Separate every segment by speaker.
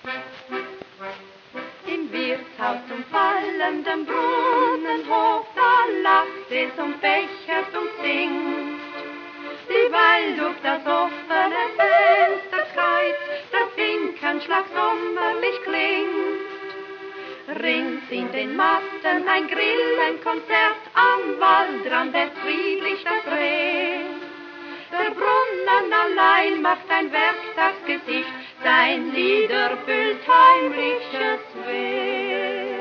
Speaker 1: Im Wirtshaus zum fallenden Brunnenhof, da lacht es und bechert und singt, dieweil durch das offene Fensterkreuz der Finkenschlag sommerlich klingt. Rings in den Matten ein Grillenkonzert, am Waldrand es friedlich das Reh. Der Brunnen allein macht ein Werktagsgesicht, sein Lied erfüllt heimliches Weh.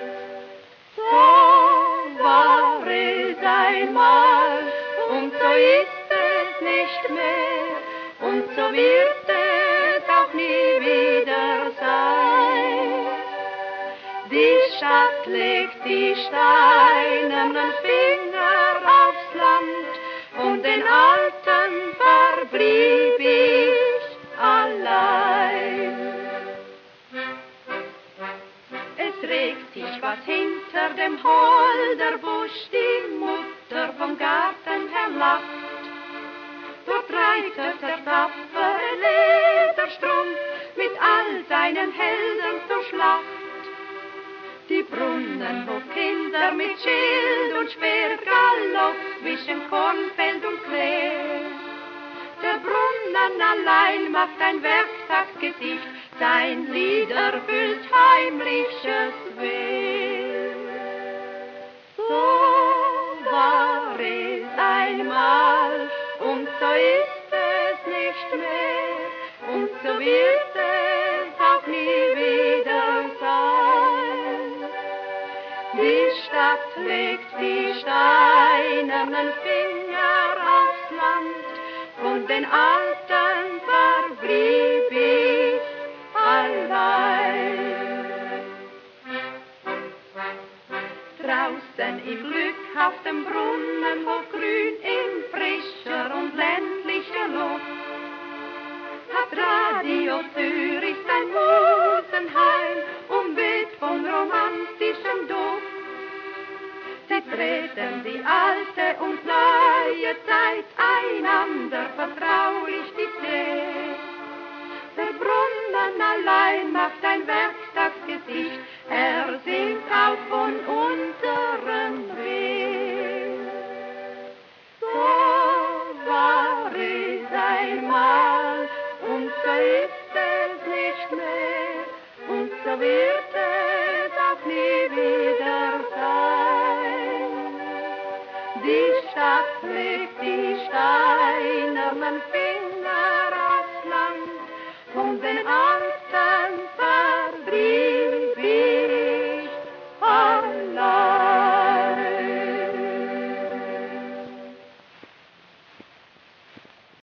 Speaker 1: So war es einmal und so ist es nicht mehr und so wird es auch nie wieder sein. Die Stadt legt die steinernen Finger aufs Land und den Alten verblieb ich allein. Es regt sich was hinter dem Holderbusch, die Mutter vom Garten her lacht. Dort reitet der tapfere Lederstrumpf mit all seinen Helden zur Schlacht. Die Brunnenhofkinder mit Schild und Speer, Galopp zwischen Kornfeld und Klee. Der Brunnen allein macht ein Werktagsgesicht, sein Lied erfüllt heimliches Weh. So war es einmal und so ist es nicht mehr und so wird es auch nie wieder sein. Die Stadt legt die steinernen Finger aufs Land und den Alten verblieb ich allein. Draußen im glückhaften Brunnenhof, grün in frischer und ländlicher Luft, hat Radio Zürich sein Musenheim umweht vom romantischen Duft. Sie treten die alte und neue Zeit einander vertraulich die Tee. Der Brunnen allein macht ein Werktagsgesicht, er singt auch von unserem Weg. So war es einmal und so ist es nicht mehr und so wird